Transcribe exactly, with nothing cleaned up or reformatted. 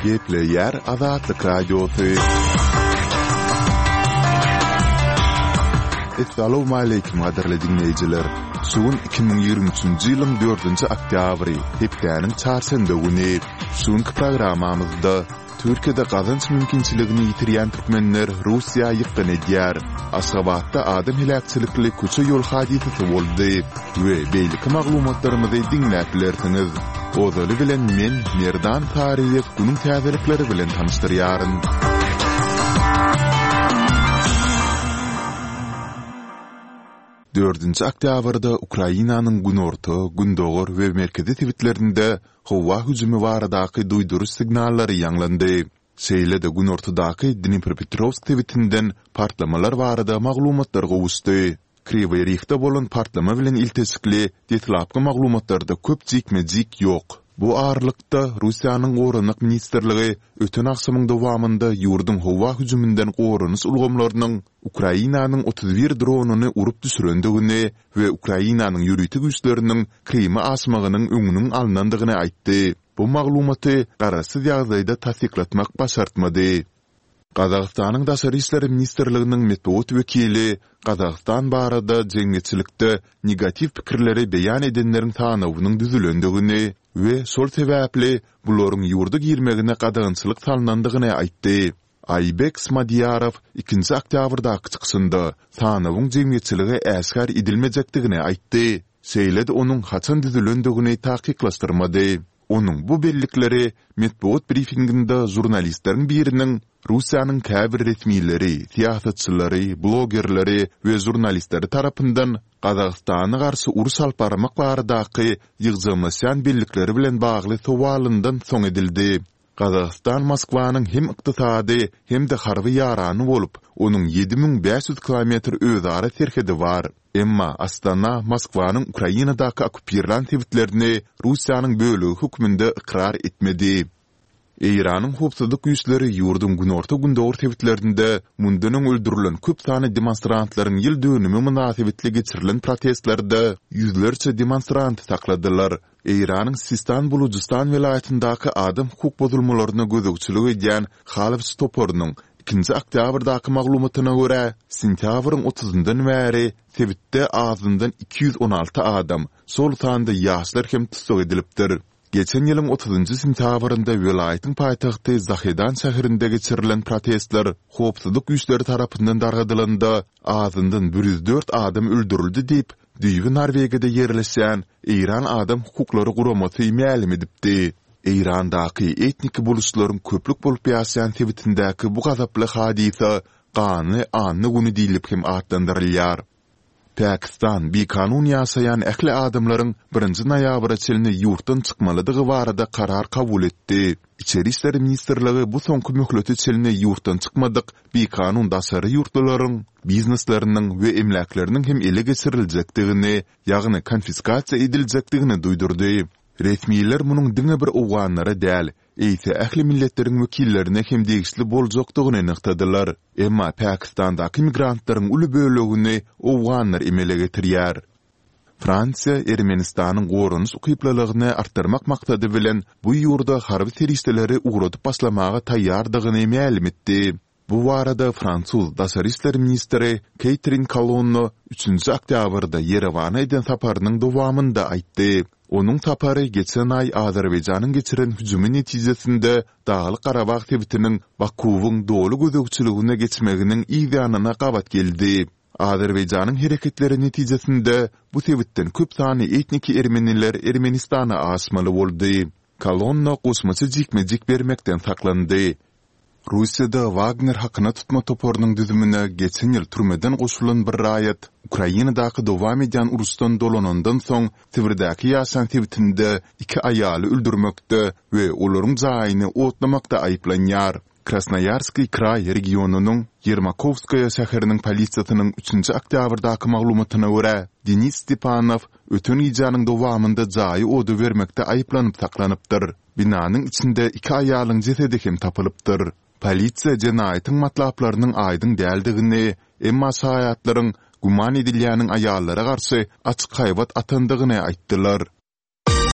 Gepleyer Azatlık Radyosu. Assalamu alaykum qadarly dinleyijiler. Sugun iki bin ýygrimi üçinji ýylyň dördünji oktýabry, hepdeniň çarşamba güni suňky programamyzda Türkiýede gazanç mümkinçiligini ýitirýän türkmenler Russiýa ýykdyn edýär. Aşgabatda adam helakçylykly köçe ýol hadisesi boldy we beýlik maglumatlarymyzy dinläp bilersiňiz. Ozaly bilen men Merdan Tariýew günüň täzelikleri bilen tanışdyrýaryn. dördünji oktýabrda Ukrainanyň günorta, gündogor we merkezi tewitlerinde howa hüjümi baradaky duýduruş signallary ýanglandy. Şeýle-de günortadaky Dnipropetrovsk tewitinden partlamalar barada maglumatlar gowuşdy. Krivoy Rih'de bolan partlama bilen iltesikli detlapky maglumatlarda köp jikmejik ýok. Bu arlykda Russiýanyň Gorunlyk ministrligi öten akşamyň dowamında ýurdun howa hüjümünden gorunys ulgamlarynyň Ukrainanyň otuz bir dronuny urup düşürendigini we Ukrainanyň ýürüýti güýçleriniň Krimi asmagynyň öňüniň alnandygyny aýtdy. Bu maglumaty garasyz ýagdaýda tasdiklatmak başartmady. Qazaqstanyň Daşary işleri ministrliginiň metbuat wekili Qazaqstan barada jeňgeçilikde negativ pikirleri beýan edenleriň tanawynyň düzülendigini we şol sebäpli bularyň ýurda girmegine qadagynçylyk salnandygyny aýtdy. Aybek Smadyarow ikinji oktýabrdaky çykysynda tanawyň jeňgeçiligi äsgär edilmejekdigini aýtdy. Şeýle-de onuň haçan düzülendigini taýyklaşdyrmady. Onuň bu bellikleri metbuat briefinginde jurnalistleriň biriniň Russiýanyň käbir resmiýetleri, siýasatçylary, blogerleri we jurnalistleri tarapyndan Qazaqstana garşy urus alyp barmak baradaky ýygjamaşan bellikleri bilen bagly sowalyndan soň edildi. Qazaqstan Moskwanyň hem ykdysady hem de harby ýarany bolup, onuň ýedi bin beş ýüz kilometr özara terhedi bar. Emma Astana Moskwanyň Ukrainadaky okupirlan tewitlerini Russiýanyň bölegi hukmynda ikrar etmedi. Eýranyň howpsuzlyk güýçleri ýurdun günorta gündogor tewitlerinde mundan öldürilen köp sany demonstrantlaryň ýyl dönümi münasibetli geçirilen protestlerde ýüzlerçe demonstrant sakladylar. Eýranyň Sistan Bulujistan welaýatyndaky adam hukuk bozulmalaryna gözegçilik edýän Halif Stopornyň ikinji oktýabrdaky maglumatyna görä, sentýabryň otuzundan bäri tewitde azyndan iki yüz on alty adam, sol sanda ýaşlar hem tutsak edilipdir. Geçen ýylyň otuzunjy sentýabrynda welaýatyň paýtagty Zahedan şäherinde geçirilen protestler howpsuzlyk güýçleri tarapyndan dargadylanda azyndan bir yüz dört adam öldürildi diýip Düýbi Norwegiýada ýerleşen Eýran adam hukuklary guramasy ma'lum edipdi. Eýrandaky etnik buluşlaryň köplük bolup ýaşaýan tewitindäki bu gazaply hadisa gany anny güni diýilip hem atlandyrylýar. Pakistan bir kanun ýaşaýan ähli adamlaryň birinji noýabra çelini ýurtdan çykmalydygy barada karar kabul etdi. İçeri işleri ministrligi bu soňky möhleti çelini ýurtdan çykmadyk bir kanun daşary ýurtlaryň, biznesleriniň we emlaklariniň hem ele geçirilejekdigini, ýagny konfiskasiýa ediljekdigini duýdurdy. Resmiýetler munyň diňe bir owganlary däl, eýse ähli milletleriň wekillerine hem degişli boljakdygyny ynykdylar. Emma Pakistandaky migrantlaryň uly bölegini owganlar emele getirýär. Fransiýa Ermenistanyň gorunys ukyplalygyny artdyrmak maksady bilen bu ýurda harby teristleri ugratyp başlamaga taýýardygyny ma'lum etdi. Bu barada Fransuz Daşary işleri ministri Catherine Colonna üçünji oktýabrda Yerewana eden saparynyň dowamynda aýtdy. Onuň tapary geçen ay Azerbaýjanyň geçiren hüjümi netijesinde Dağly Qarabağ tewitiniň Bakuwyň dolu gözegçiligine geçmeginiň ýa-da gabat geldi. Azerbaýjanyň hereketleri netijesinde bu tewitden köp sany etnik ermeniler Ermenistana asmaly boldy. Kolonna goşmaçy jikmejik bermekden saklandy. Russiýada Wagner hakyna tutma toporunyň düzümine geçen ýyl türmeden goşulan bir raýat Ukrainadaky dowam edýän urusdan dolanandan soň Sibirdäki ýaşan tewitinde iki aýaly öldürmekde we olaryň jaýyny otlamakda aýplanýar. Krasnoyarski kray regionunyň Yermakovskaya şäheriniň polisiýasynyň üçünji oktýabrdaky maglumatyna görä, Denis Stepanow ötün ýylyň dowamynda jaýy odu bermekde aýplanyp saklanypdyr. Binanyň içinde iki aýalyň jesedi hem tapylypdyr. Polisiýa jenaýatyň matlaplarynyň aýdyň däldigini, emma saýatlaryň guman edilýäniň aýallara garşy açyk haýbat atandygyny aýtdylar.